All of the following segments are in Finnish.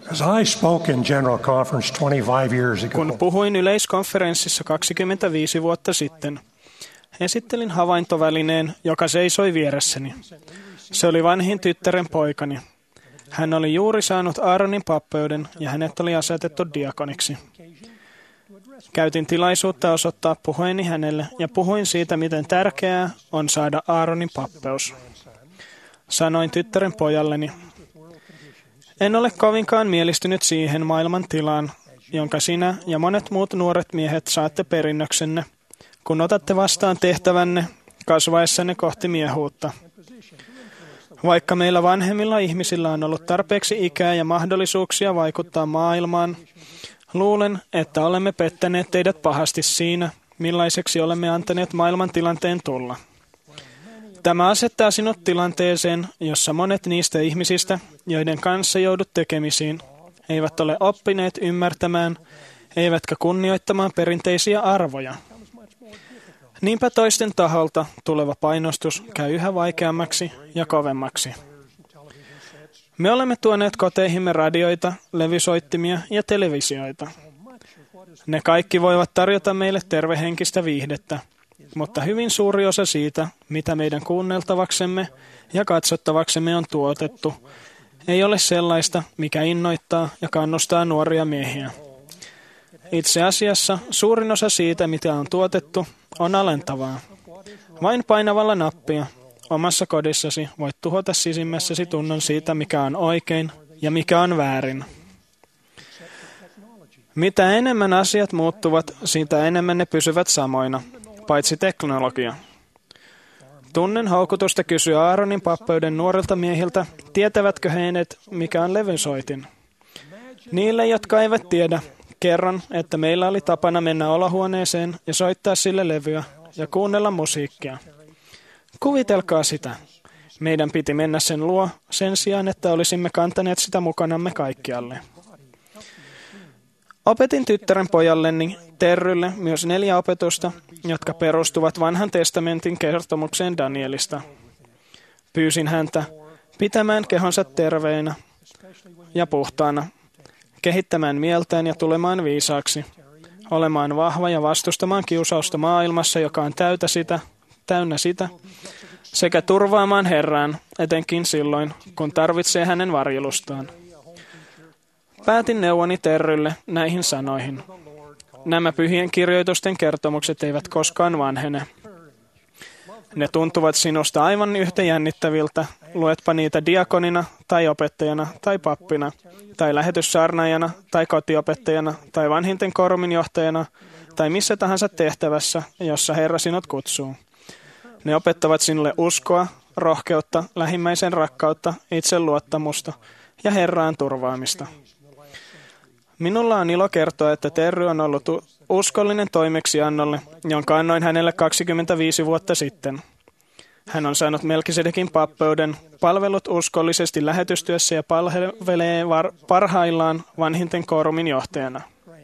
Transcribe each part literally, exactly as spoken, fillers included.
As I spoke in General Conference twenty-five years ago, Kun puhuin yleiskonferenssissa kaksikymmentäviisi vuotta sitten, esittelin havaintovälineen, joka seisoi vieressäni. Se oli vanhin tyttären poikani. Hän oli juuri saanut Aaronin pappeuden ja hänet oli asetettu diakoniksi. Käytin tilaisuutta osoittaa puheeni hänelle ja puhuin siitä, miten tärkeää on saada Aaronin pappeus. Sanoin tyttären pojalleni, en ole kovinkaan mielistynyt siihen maailman tilaan, jonka sinä ja monet muut nuoret miehet saatte perinnöksenne, kun otatte vastaan tehtävänne kasvaessanne kohti miehuutta. Vaikka meillä vanhemmilla ihmisillä on ollut tarpeeksi ikää ja mahdollisuuksia vaikuttaa maailmaan, luulen, että olemme pettäneet teidät pahasti siinä, millaiseksi olemme antaneet maailman tilanteen tulla. Tämä asettaa sinut tilanteeseen, jossa monet niistä ihmisistä, joiden kanssa joudut tekemisiin, eivät ole oppineet ymmärtämään, eivätkä kunnioittamaan perinteisiä arvoja. Niinpä toisten taholta tuleva painostus käy yhä vaikeammaksi ja kovemmaksi. Me olemme tuoneet koteihimme radioita, levysoittimia ja televisioita. Ne kaikki voivat tarjota meille tervehenkistä viihdettä, mutta hyvin suuri osa siitä, mitä meidän kuunneltavaksemme ja katsottavaksemme on tuotettu, ei ole sellaista, mikä innoittaa ja kannustaa nuoria miehiä. Itse asiassa suurin osa siitä, mitä on tuotettu, on alentavaa. Vain painavalla nappia omassa kodissasi voit tuhota sisimmässäsi tunnon siitä, mikä on oikein ja mikä on väärin. Mitä enemmän asiat muuttuvat, siitä enemmän ne pysyvät samoina, paitsi teknologia. Tunnen houkutusta kysyä Aaronin pappeuden nuorilta miehiltä, tietävätkö heidät, mikä on levysoitin. Niille, jotka eivät tiedä, kerron, että meillä oli tapana mennä olohuoneeseen ja soittaa sille levyä ja kuunnella musiikkia. Kuvitelkaa sitä. Meidän piti mennä sen luo sen sijaan, että olisimme kantaneet sitä mukanamme kaikkialle. Opetin tyttären pojalleni Terrylle myös neljä opetusta, jotka perustuvat vanhan testamentin kertomukseen Danielista. Pyysin häntä pitämään kehonsa terveenä ja puhtaana, kehittämään mieltään ja tulemaan viisaaksi, olemaan vahva ja vastustamaan kiusausta maailmassa, joka on täytä sitä, täynnä sitä, sekä turvaamaan Herraan, etenkin silloin, kun tarvitsee hänen varjelustaan. Päätin neuvoni Terrylle näihin sanoihin. Nämä pyhien kirjoitusten kertomukset eivät koskaan vanhene. Ne tuntuvat sinusta aivan yhtä jännittäviltä, luetpa niitä diakonina tai opettajana tai pappina, tai lähetyssaarnaajana tai kotiopettajana tai vanhinten koruminjohtajana tai missä tahansa tehtävässä, jossa Herra sinut kutsuu. Ne opettavat sinulle uskoa, rohkeutta, lähimmäisen rakkautta, itseluottamusta ja Herraan turvaamista. Minulla on ilo kertoa, että Terry on ollut uskollinen toimeksiannolle, jonka annoin hänelle kaksikymmentäviisi vuotta sitten. Hän on saanut Melkisedekin pappeuden, palvellut uskollisesti lähetystyössä ja palvelee var- parhaillaan vanhinten koorumin johtajana.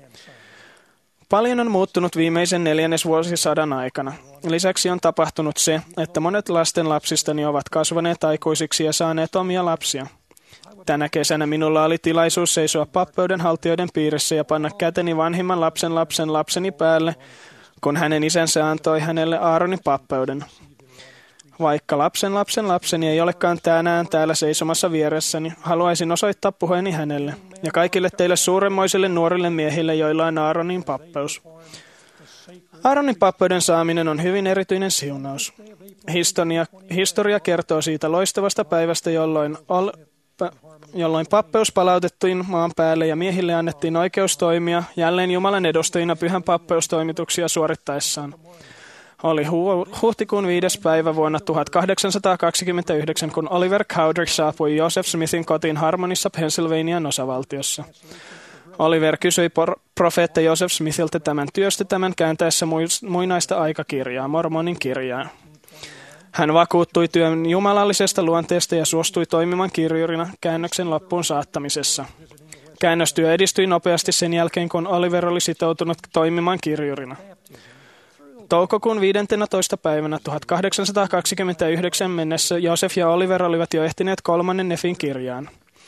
Paljon on muuttunut viimeisen neljännesvuosisadan aikana. Lisäksi on tapahtunut se, että monet lasten lapsistani ovat kasvaneet aikuisiksi ja saaneet omia lapsia. Tänä kesänä minulla oli tilaisuus seisoa pappeuden haltijoiden piirissä ja panna käteni vanhimman lapsen lapsen lapseni päälle, kun hänen isänsä antoi hänelle Aaronin pappeuden. Vaikka lapsen lapsen lapseni ei olekaan tänään täällä seisomassa vieressäni, haluaisin osoittaa puheeni hänelle ja kaikille teille suuremmoisille nuorille miehille, joilla on Aaronin pappeus. Aaronin pappeuden saaminen on hyvin erityinen siunaus. Historia, historia kertoo siitä loistavasta päivästä, jolloin, ol, jolloin pappeus palautettiin maan päälle ja miehille annettiin oikeus toimia jälleen Jumalan edustajina pyhän pappeustoimituksia suorittaessaan. Oli hu- huhtikuun viides päivä vuonna tuhatkahdeksansataakaksikymmentäyhdeksän, kun Oliver Cowdery saapui Joseph Smithin kotiin Harmonissa, Pennsylvanian osavaltiossa. Oliver kysyi por- profeetta Joseph Smithiltä tämän työstä tämän kääntäessä muinaista aikakirjaa, Mormonin kirjaa. Hän vakuuttui työn jumalallisesta luonteesta ja suostui toimimaan kirjurina käännöksen loppuun saattamisessa. Käännöstyö edistyi nopeasti sen jälkeen, kun Oliver oli sitoutunut toimimaan kirjurina. Toukokuun viidentenätoista päivänä tuhatkahdeksansataakaksikymmentäyhdeksän mennessä Joseph ja Oliver olivat jo ehtineet kolmannen Nefin kirjaan.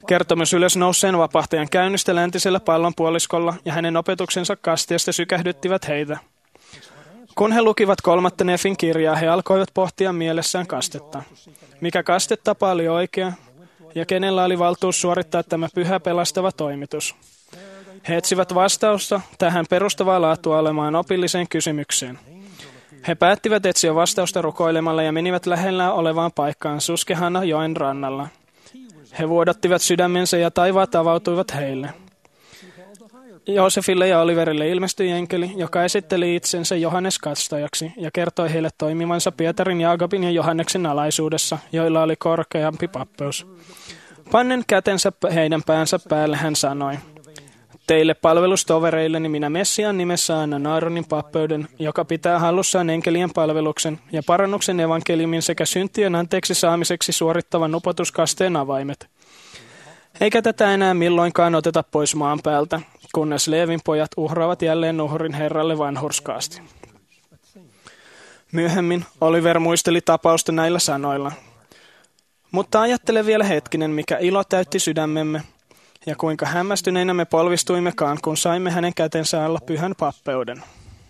Kertomus ylösnouseen vapahtajan käynnistä läntisellä pallonpuoliskolla ja hänen opetuksensa kasteesta sykähdyttivät heitä. Kun he lukivat kolmatta Nefin kirjaa, he alkoivat pohtia mielessään kastetta. Mikä kastetapa oli oikea ja kenellä oli valtuus suorittaa tämä pyhä pelastava toimitus? He etsivät vastausta tähän perustavaa laatua olemaan opilliseen kysymykseen. He päättivät etsiä vastausta rukoilemalla ja menivät lähellä olevaan paikkaan Suskehanna joen rannalla. He vuodattivat sydämensä ja taivaat avautuivat heille. Joosefille ja Oliverille ilmestyi enkeli, joka esitteli itsensä Johannes kastajaksi ja kertoi heille toimivansa Pietarin, Jaakobin ja Johanneksen alaisuudessa, joilla oli korkeampi pappeus. Pannen kätensä heidän päänsä päälle hän sanoi, teille palvelustovereilleni minä Messian nimessä annan Aaronin pappeuden, joka pitää hallussaan enkelien palveluksen ja parannuksen evankeliumin sekä syntien anteeksi saamiseksi suorittavan upotuskasteen avaimet. Eikä tätä enää milloinkaan oteta pois maan päältä, kunnes Leevin pojat uhraavat jälleen uhrin Herralle vanhurskaasti. Myöhemmin Oliver muisteli tapausta näillä sanoilla. Mutta ajattele vielä hetkinen, mikä ilo täytti sydämemme, ja kuinka hämmästyneinä me polvistuimmekaan, kun saimme hänen kätensä alla pyhän pappeuden.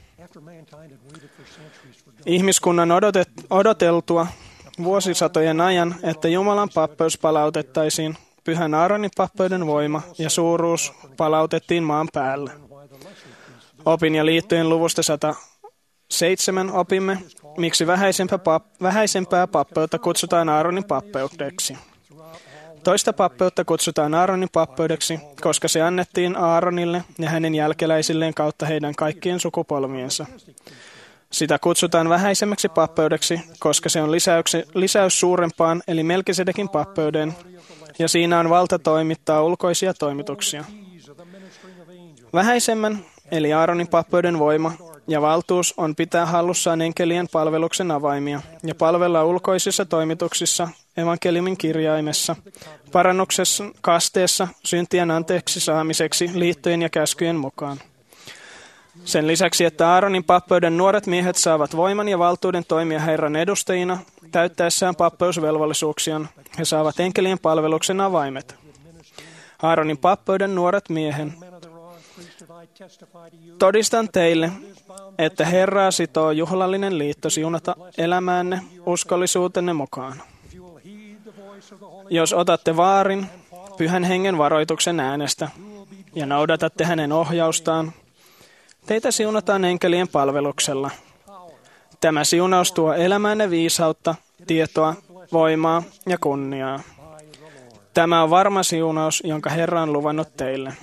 Ihmiskunnan odotet, odoteltua vuosisatojen ajan, että Jumalan pappeus palautettaisiin, pyhän Aaronin pappeuden voima ja suuruus palautettiin maan päälle. Opin ja liittojen luvusta sata seitsemän opimme, miksi vähäisempää, pap, vähäisempää pappeutta kutsutaan Aaronin pappeudeksi. Toista pappeutta kutsutaan Aaronin pappeudeksi, koska se annettiin Aaronille ja hänen jälkeläisilleen kautta heidän kaikkien sukupolviensa. Sitä kutsutaan vähäisemmäksi pappeudeksi, koska se on lisäyksi, lisäys suurempaan eli Melkisedekin pappeuden, ja siinä on valta toimittaa ulkoisia toimituksia. Vähäisemmän eli Aaronin pappeuden voima ja valtuus on pitää hallussaan enkelien palveluksen avaimia ja palvella ulkoisissa toimituksissa, evankeliumin kirjaimessa, parannuksessa, kasteessa, syntien anteeksi saamiseksi liittojen ja käskyjen mukaan. Sen lisäksi, että Aaronin pappeuden nuoret miehet saavat voiman ja valtuuden toimia Herran edustajina, täyttäessään pappeusvelvollisuuksiaan, he saavat enkelien palveluksen avaimet. Aaronin pappeuden nuoret miehen. Todistan teille, että Herraa sitoo juhlallinen liitto siunata elämäänne uskollisuutenne mukaan. Jos otatte vaarin pyhän hengen varoituksen äänestä ja noudatatte hänen ohjaustaan, teitä siunataan enkelien palveluksella. Tämä siunaus tuo elämäänne viisautta, tietoa, voimaa ja kunniaa. Tämä on varma siunaus, jonka Herra on luvannut teille.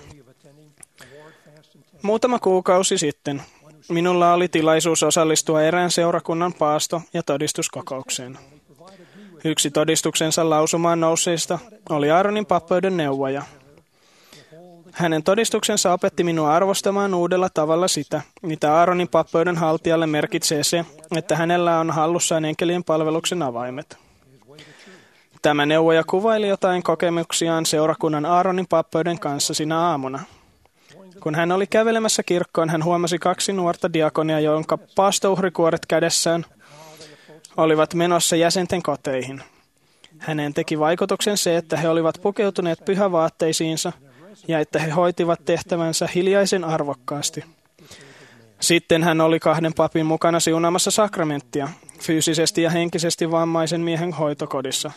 Muutama kuukausi sitten minulla oli tilaisuus osallistua erään seurakunnan paasto- ja todistuskokoukseen. Yksi todistuksensa lausumaan nousseista oli Aaronin pappeuden neuvoja. Hänen todistuksensa opetti minua arvostamaan uudella tavalla sitä, mitä Aaronin pappeuden haltijalle merkitsee se, että hänellä on hallussaan enkelien palveluksen avaimet. Tämä neuvoja kuvaili jotain kokemuksiaan seurakunnan Aaronin pappeuden kanssa sinä aamuna. Kun hän oli kävelemässä kirkkoon, hän huomasi kaksi nuorta diakonia, jonka paastouhrikuoret kädessään olivat menossa jäsenten koteihin. Hänen teki vaikutuksen se, että he olivat pukeutuneet pyhävaatteisiinsa ja että he hoitivat tehtävänsä hiljaisen arvokkaasti. Sitten hän oli kahden papin mukana siunaamassa sakramenttia, fyysisesti ja henkisesti vammaisen miehen hoitokodissa.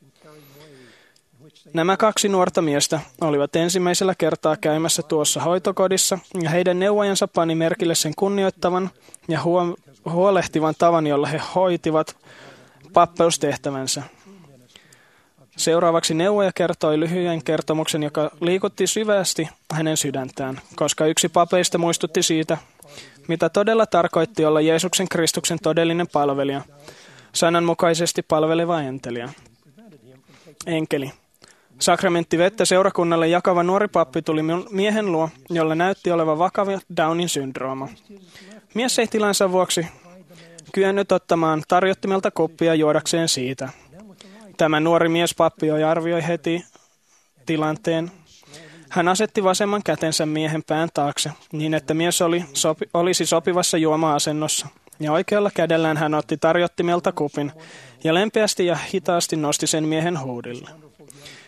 Nämä kaksi nuorta miestä olivat ensimmäisellä kertaa käymässä tuossa hoitokodissa, ja heidän neuvojansa pani merkille sen kunnioittavan ja huolehtivan tavan, jolla he hoitivat pappeustehtävänsä. Seuraavaksi neuvoja kertoi lyhyen kertomuksen, joka liikutti syvästi hänen sydäntään, koska yksi papeista muistutti siitä, mitä todella tarkoitti olla Jeesuksen Kristuksen todellinen palvelija, sananmukaisesti palveleva entelijä. Enkeli. Sakramenttivettä seurakunnalle jakava nuori pappi tuli miehen luo, jolla näytti olevan vakava Downin syndrooma. Mies ei tilansa vuoksi kyennyt ottamaan tarjottimelta kuppia juodakseen siitä. Tämä nuori mies pappi arvioi heti tilanteen. Hän asetti vasemman kätensä miehen pään taakse, niin että mies oli, sopi, olisi sopivassa juoma-asennossa, ja oikealla kädellään hän otti tarjottimelta kupin, ja lempeästi ja hitaasti nosti sen miehen huudille.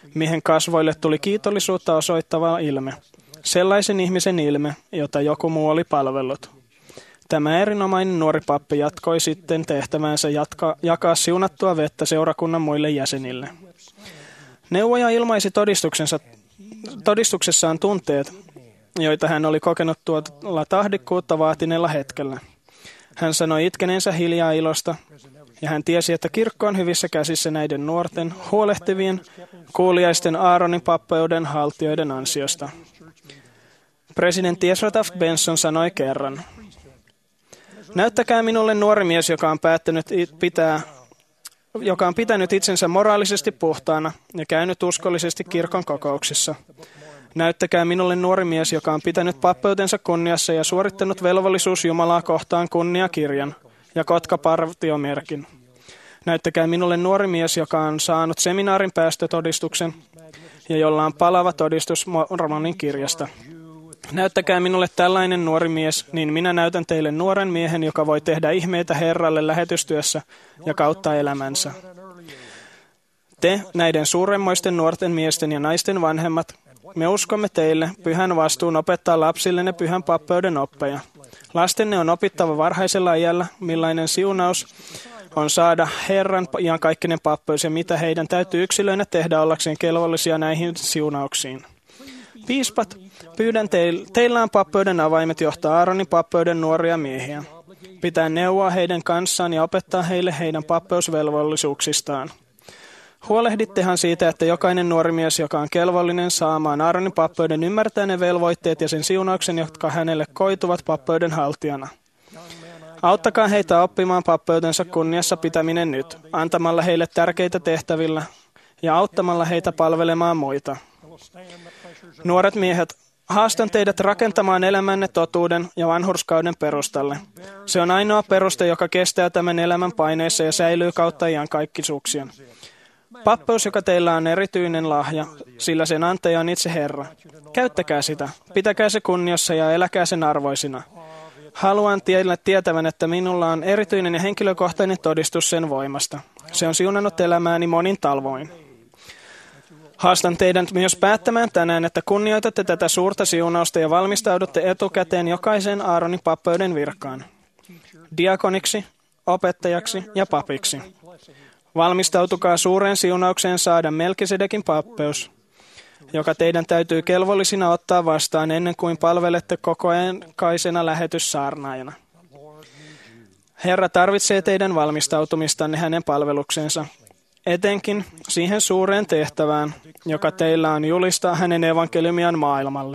miehen kasvoille tuli kiitollisuutta osoittava ilme, sellaisen ihmisen ilme, jota joku muu oli palvellut. Tämä erinomainen nuori pappi jatkoi sitten tehtävänsä jatka, jakaa siunattua vettä seurakunnan muille jäsenille. Neuvoja ilmaisi todistuksensa, todistuksessaan tunteet, joita hän oli kokenut tuolla tahdikkuutta vaatineella hetkellä. Hän sanoi itkeneensä hiljaa ilosta, ja hän tiesi, että kirkko on hyvissä käsissä näiden nuorten, huolehtivien, kuuliaisten Aaronin pappeuden haltijoiden ansiosta. Presidentti Ezra Taft Benson sanoi kerran, näyttäkää minulle nuori mies, joka on päättänyt pitää, joka on pitänyt itsensä moraalisesti puhtaana ja käynyt uskollisesti kirkon kokouksissa. Näyttäkää minulle nuori mies, joka on pitänyt pappeutensa kunniassa ja suorittanut velvollisuus Jumalaa kohtaan kunniakirjan ja kotkapartiomerkin. Näyttäkää minulle nuori mies, joka on saanut seminaarin päästötodistuksen ja jolla on palava todistus Mormonin kirjasta. Näyttäkää minulle tällainen nuori mies, niin minä näytän teille nuoren miehen, joka voi tehdä ihmeitä Herralle lähetystyössä ja kautta elämänsä. Te, näiden suuremmoisten nuorten miesten ja naisten vanhemmat, me uskomme teille pyhän vastuun opettaa lapsillenne pyhän pappeuden oppeja. Lastenne on opittava varhaisella iällä, millainen siunaus on saada Herran iankaikkinen pappeus ja mitä heidän täytyy yksilöinä tehdä ollakseen kelvollisia näihin siunauksiin. Piispat, pyydän teille, teillä on pappeuden avaimet johtaa Aaronin pappeuden nuoria miehiä. Pitää neuvoa heidän kanssaan ja opettaa heille heidän pappeusvelvollisuuksistaan. Huolehdittehan siitä, että jokainen nuori mies, joka on kelvollinen saamaan Aaronin pappeuden, ymmärtää ne velvoitteet ja sen siunauksen, jotka hänelle koituvat pappeuden haltijana. Auttakaa heitä oppimaan pappeutensa kunniassa pitäminen nyt, antamalla heille tärkeitä tehtävillä ja auttamalla heitä palvelemaan muita. Nuoret miehet, haastan teidät rakentamaan elämänne totuuden ja vanhurskauden perustalle. Se on ainoa peruste, joka kestää tämän elämän paineissa ja säilyy kautta iankaikkisuuksien. Pappeus, joka teillä on erityinen lahja, sillä sen antaja on itse Herra. Käyttäkää sitä, pitäkää se kunniassa ja eläkää sen arvoisina. Haluan teille tietävän, että minulla on erityinen ja henkilökohtainen todistus sen voimasta. Se on siunannut elämääni monin talvoin. Haastan teidät myös päättämään tänään, että kunnioitatte tätä suurta siunausta ja valmistaudutte etukäteen jokaisen Aaronin pappeuden virkaan. Diakoniksi, opettajaksi ja papiksi. Valmistautukaa suureen siunaukseen saada Melkisedekin pappeus, joka teidän täytyy kelvollisina ottaa vastaan ennen kuin palvelette kokoaikaisena lähetyssaarnaajana. Herra tarvitsee teidän valmistautumistanne hänen palvelukseensa, etenkin siihen suureen tehtävään, joka teillä on julistaa hänen evankeliumiaan maailmalle.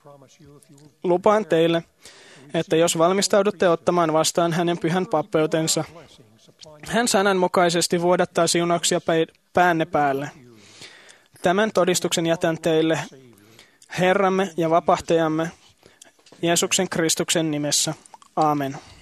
Lupaan teille, että jos valmistaudutte ottamaan vastaan hänen pyhän pappeutensa, hän sananmukaisesti vuodattaa siunauksia päänne päälle. Tämän todistuksen jätän teille Herramme ja vapahtajamme Jeesuksen Kristuksen nimessä. Aamen.